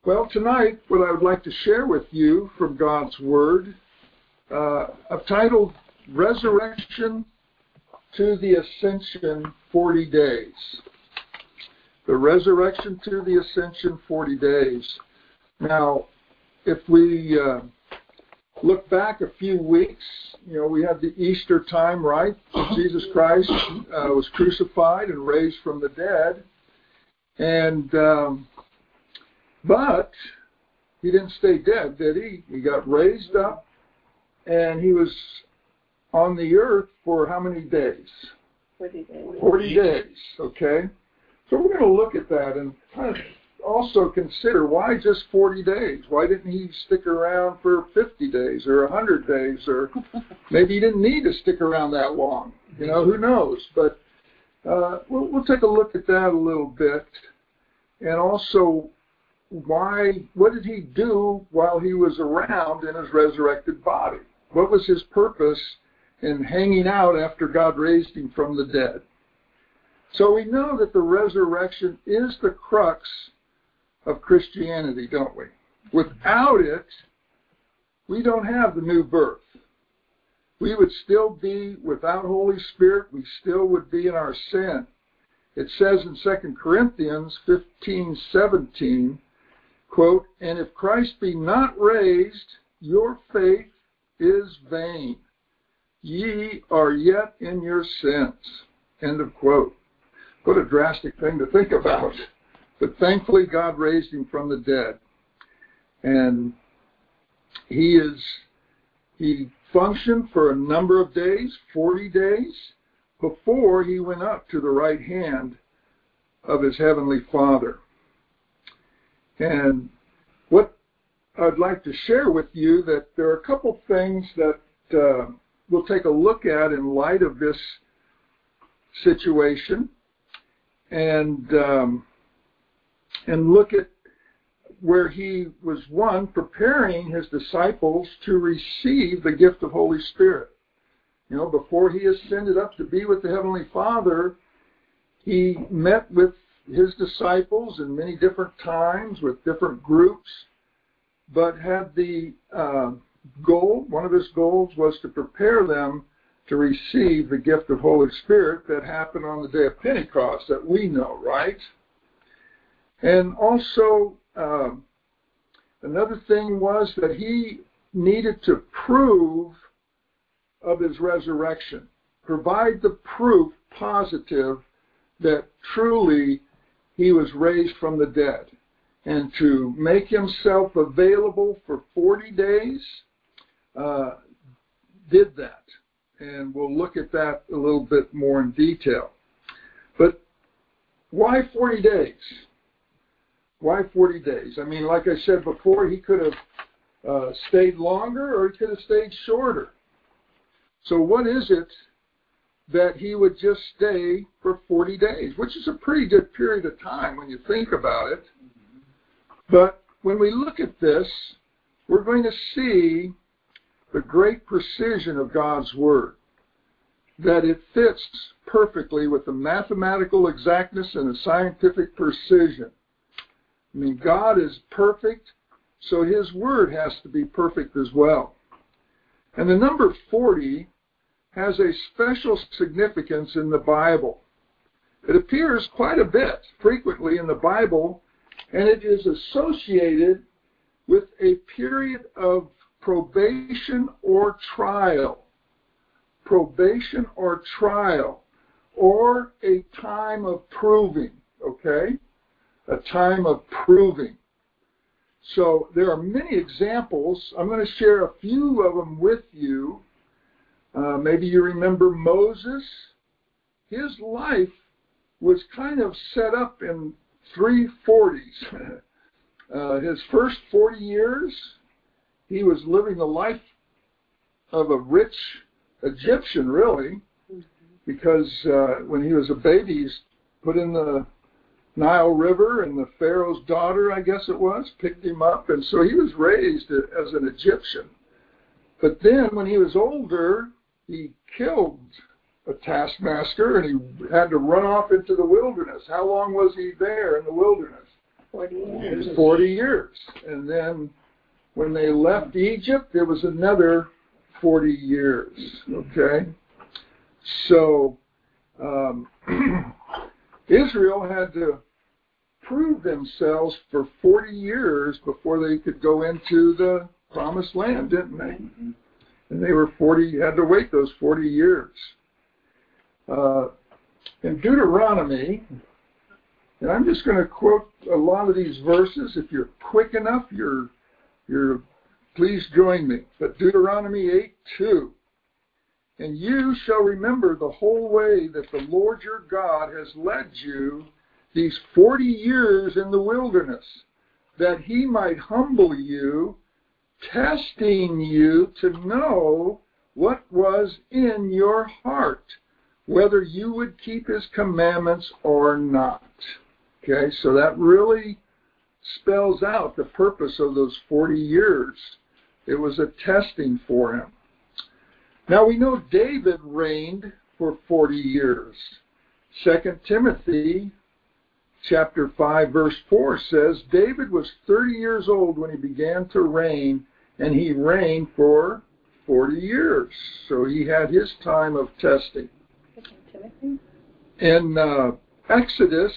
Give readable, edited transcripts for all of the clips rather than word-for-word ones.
Well, tonight, what I would like to share with you from God's Word, I've titled Resurrection to the Ascension 40 Days. The Resurrection to the Ascension 40 Days. Now, if we look back a few weeks, we had the Easter time, right? Jesus Christ was crucified and raised from the dead. And but he didn't stay dead, did he? He got raised up, and he was on the earth for how many days? 40 days. 40 days, okay? So we're going to look at that and kind of also consider, why just 40 days? Why didn't he stick around for 50 days or 100 days? Or maybe he didn't need to stick around that long. Who knows? But we'll take a look at that a little bit. And also, what did he do while he was around in his resurrected body? What was his purpose in hanging out after God raised him from the dead? So we know that the resurrection is the crux of Christianity, don't we? Without it, we don't have the new birth. We would still be without Holy Spirit. We still would be in our sin. It says in 2 Corinthians 15:17, quote, "And if Christ be not raised, your faith is vain. Ye are yet in your sins." End of quote. What a drastic thing to think about. But thankfully, God raised him from the dead. And he functioned for a number of days, 40 days, before he went up to the right hand of his heavenly Father. And what I'd like to share with you, that there are a couple things that we'll take a look at in light of this situation, and look at where he was, preparing his disciples to receive the gift of Holy Spirit. Before he ascended up to be with the Heavenly Father, he met with his disciples in many different times with different groups, but had the goal, one of his goals was to prepare them to receive the gift of Holy Spirit that happened on the day of Pentecost that we know, right? And also, another thing was that he needed to prove of his resurrection, provide the proof positive that truly he was raised from the dead, and to make himself available for 40 days, did that. And we'll look at that a little bit more in detail. But why 40 days? Why 40 days? I mean, like I said before, he could have stayed longer or he could have stayed shorter. So what is it that he would just stay for 40 days, which is a pretty good period of time when you think about it. But when we look at this, we're going to see the great precision of God's Word, that it fits perfectly with the mathematical exactness and the scientific precision. I mean, God is perfect, so his Word has to be perfect as well. And the number 40 has a special significance in the Bible. It appears quite a bit frequently in the Bible, and it is associated with a period of probation or trial. Probation or trial, or a time of proving, okay? A time of proving. So there are many examples. I'm going to share a few of them with you. Maybe you remember Moses. His life was kind of set up in 3 40s. His first 40 years, he was living the life of a rich Egyptian, really, because when he was a baby, he's put in the Nile River, and the Pharaoh's daughter, I guess it was, picked him up, and so he was raised as an Egyptian. But then, when he was older, he killed a taskmaster, and he had to run off into the wilderness. How long was he there in the wilderness? 40 years. 40 years. And then when they left Egypt, there was another 40 years. Okay? So Israel had to prove themselves for 40 years before they could go into the promised land, didn't they? And they were had to wait those 40 years. In Deuteronomy, and I'm just going to quote a lot of these verses. If you're quick enough, please join me. But Deuteronomy 8:2. And you shall remember the whole way that the Lord your God has led you these 40 years in the wilderness, that he might humble you, testing you to know what was in your heart, whether you would keep his commandments or not. Okay, so that really spells out the purpose of those 40 years. It was a testing for him. Now we know David reigned for 40 years. 2 Timothy chapter 5 verse 4 says, David was 30 years old when he began to reign, and he reigned for 40 years. So he had his time of testing. In Exodus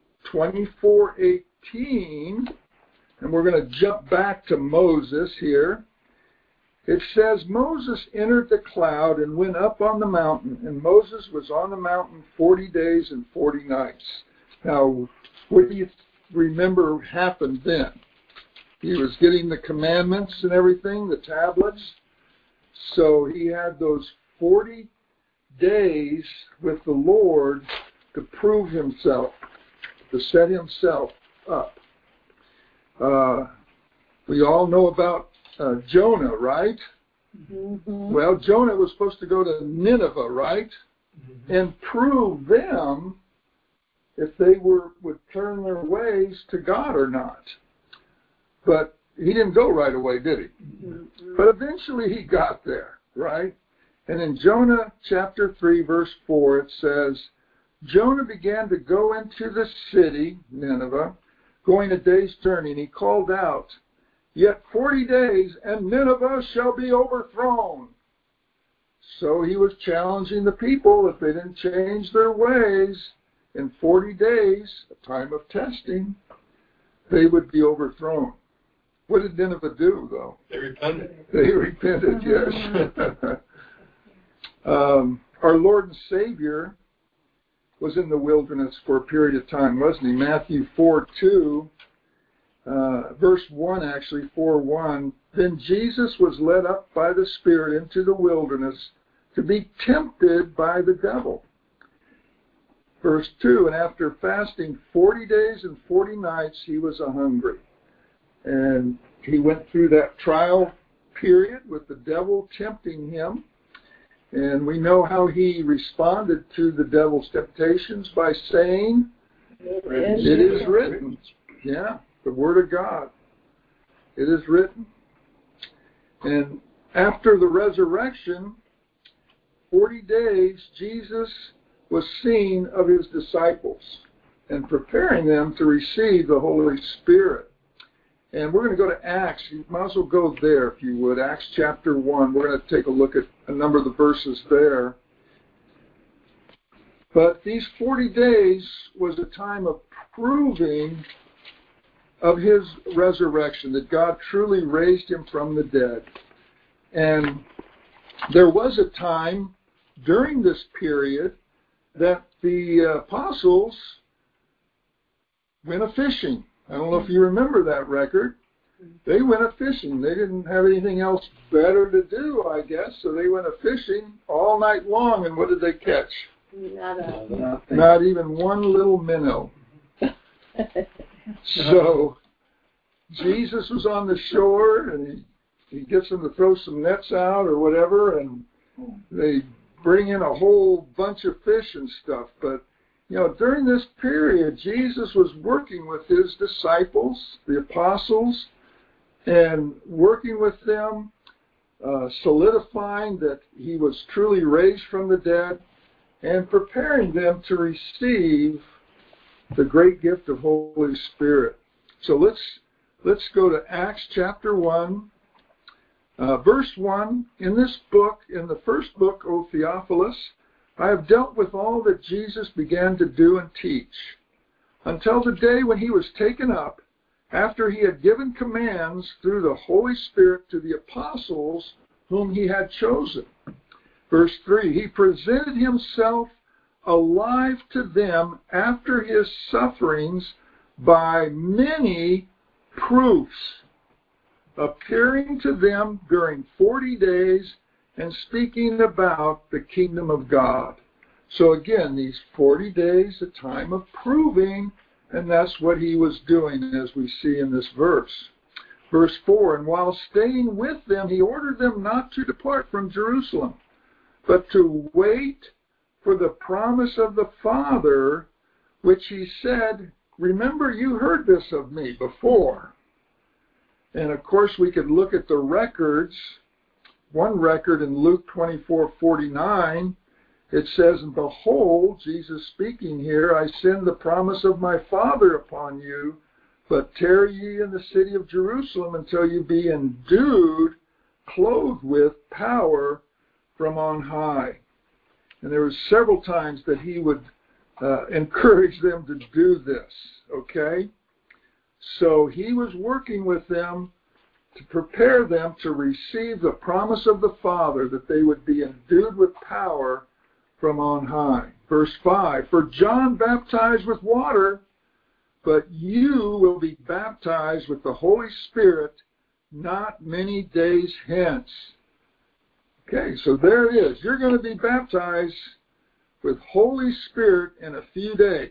24:18, and we're going to jump back to Moses here. It says, Moses entered the cloud and went up on the mountain, and Moses was on the mountain 40 days and 40 nights. Now, what do you remember happened then? He was getting the commandments and everything, the tablets. So he had those 40 days with the Lord to prove himself, to set himself up. We all know about Jonah, right? Mm-hmm. Well, Jonah was supposed to go to Nineveh, right? Mm-hmm. And prove them if they would turn their ways to God or not. But he didn't go right away, did he? Mm-hmm. But eventually he got there, right? And in Jonah chapter 3, verse 4, it says, Jonah began to go into the city, Nineveh, going a day's journey, and he called out, Yet 40 days, and Nineveh shall be overthrown. So he was challenging the people, if they didn't change their ways, in 40 days, a time of testing, they would be overthrown. What did Nineveh do, though? They repented. They repented, yes. Our Lord and Savior was in the wilderness for a period of time, wasn't he? Matthew 4:2. Verse 1, actually, 4:1, Then Jesus was led up by the Spirit into the wilderness to be tempted by the devil. Verse 2, and after fasting 40 days and 40 nights, he was hungry. And he went through that trial period with the devil tempting him. And we know how he responded to the devil's temptations by saying, It is written. Yeah. The Word of God. It is written. And after the resurrection, 40 days, Jesus was seen of his disciples and preparing them to receive the Holy Spirit. And we're going to go to Acts. You might as well go there, if you would. Acts chapter 1. We're going to take a look at a number of the verses there. But these 40 days was a time of proving of his resurrection, that God truly raised him from the dead. And there was a time during this period that the apostles went a-fishing. I don't know if you remember that record. They went a-fishing. They didn't have anything else better to do, I guess, so they went a-fishing all night long, and what did they catch? Not even one little minnow. So Jesus was on the shore, and he gets them to throw some nets out or whatever, and they bring in a whole bunch of fish and stuff. But, during this period, Jesus was working with his disciples, the apostles, and working with them, solidifying that he was truly raised from the dead, and preparing them to receive the great gift of Holy Spirit. So let's go to Acts chapter 1, verse 1. In this book, in the first book, O Theophilus, I have dealt with all that Jesus began to do and teach, until the day when he was taken up, after he had given commands through the Holy Spirit to the apostles whom he had chosen. Verse 3, he presented himself alive to them after his sufferings by many proofs, appearing to them during 40 days and speaking about the kingdom of God. So again, these 40 days, a time of proving, and that's what he was doing, as we see in this verse. Verse 4, and while staying with them, he ordered them not to depart from Jerusalem, but to wait for the promise of the Father, which he said, remember, you heard this of me before. And of course, we could look at the records. One record in Luke 24:49, it says, and behold, Jesus speaking here, I send the promise of my Father upon you, but tarry ye in the city of Jerusalem until you be endued, clothed with power from on high. And there were several times that he would encourage them to do this, okay? So he was working with them to prepare them to receive the promise of the Father, that they would be endued with power from on high. Verse 5, for John baptized with water, but you will be baptized with the Holy Spirit not many days hence. Okay, so there it is. You're going to be baptized with Holy Spirit in a few days.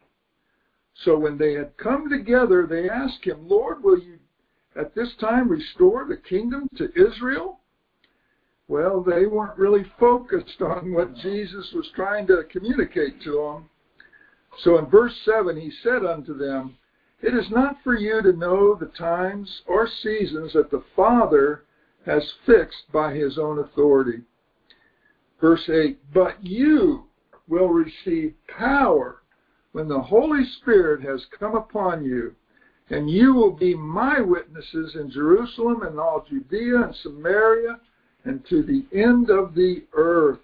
So when they had come together, they asked him, Lord, will you at this time restore the kingdom to Israel? Well, they weren't really focused on what Jesus was trying to communicate to them. So in verse 7, he said unto them, it is not for you to know the times or seasons that the Father has fixed by his own authority. Verse 8, but you will receive power when the Holy Spirit has come upon you, and you will be my witnesses in Jerusalem and all Judea and Samaria and to the end of the earth.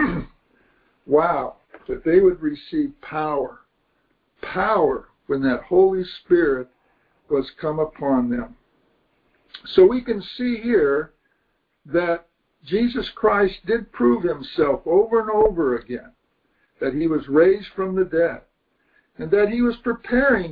Wow, that they would receive power. Power when that Holy Spirit was come upon them. So we can see here that Jesus Christ did prove himself over and over again, that he was raised from the dead, and that he was preparing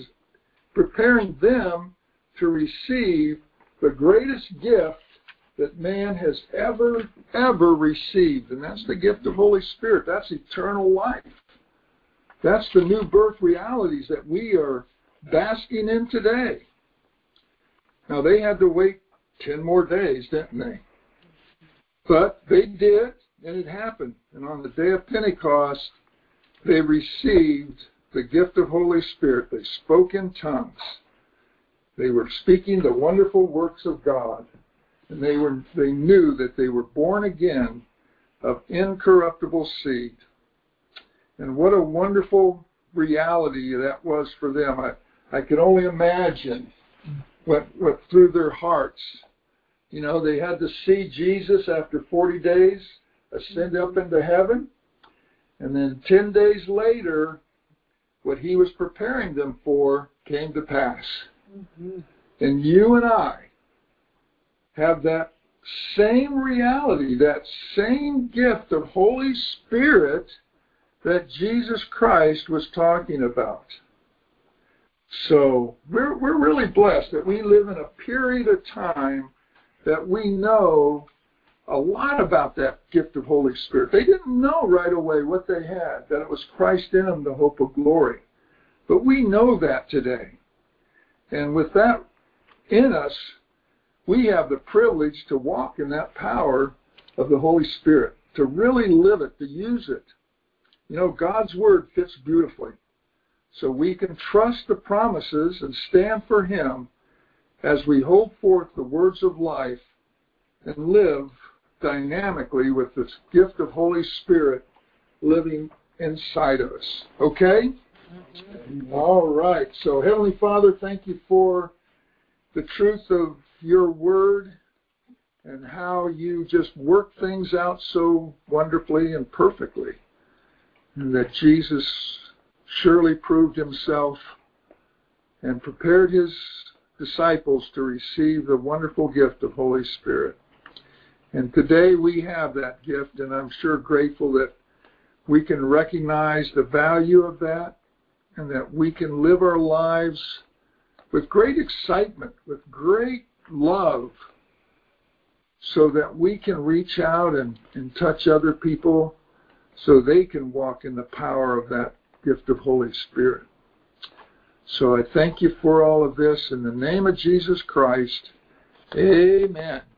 them to receive the greatest gift that man has ever received, and that's the gift of Holy Spirit. That's eternal life. That's the new birth realities that we are basking in today. Now, they had to wait 10 more days, didn't they? But they did, and it happened. And on the day of Pentecost, they received the gift of Holy Spirit. They spoke in tongues. They were speaking the wonderful works of God. And they knew that they were born again of incorruptible seed. And what a wonderful reality that was for them. I could only imagine what through their hearts. You know, they had to see Jesus after 40 days ascend up into heaven. And then 10 days later, what he was preparing them for came to pass. Mm-hmm. And you and I have that same reality, that same gift of Holy Spirit that Jesus Christ was talking about. So we're really blessed that we live in a period of time that we know a lot about that gift of Holy Spirit. They didn't know right away what they had, that it was Christ in them, the hope of glory. But we know that today. And with that in us, we have the privilege to walk in that power of the Holy Spirit, to really live it, to use it. You know, God's Word fits beautifully. So we can trust the promises and stand for Him as we hold forth the words of life and live dynamically with this gift of Holy Spirit living inside of us. Okay? All right. So, Heavenly Father, thank you for the truth of your word and how you just work things out so wonderfully and perfectly. And that Jesus surely proved himself and prepared his disciples to receive the wonderful gift of Holy Spirit. And today we have that gift, and I'm sure grateful that we can recognize the value of that and that we can live our lives with great excitement, with great love, so that we can reach out and touch other people so they can walk in the power of that gift of Holy Spirit. So I thank you for all of this. In the name of Jesus Christ, amen.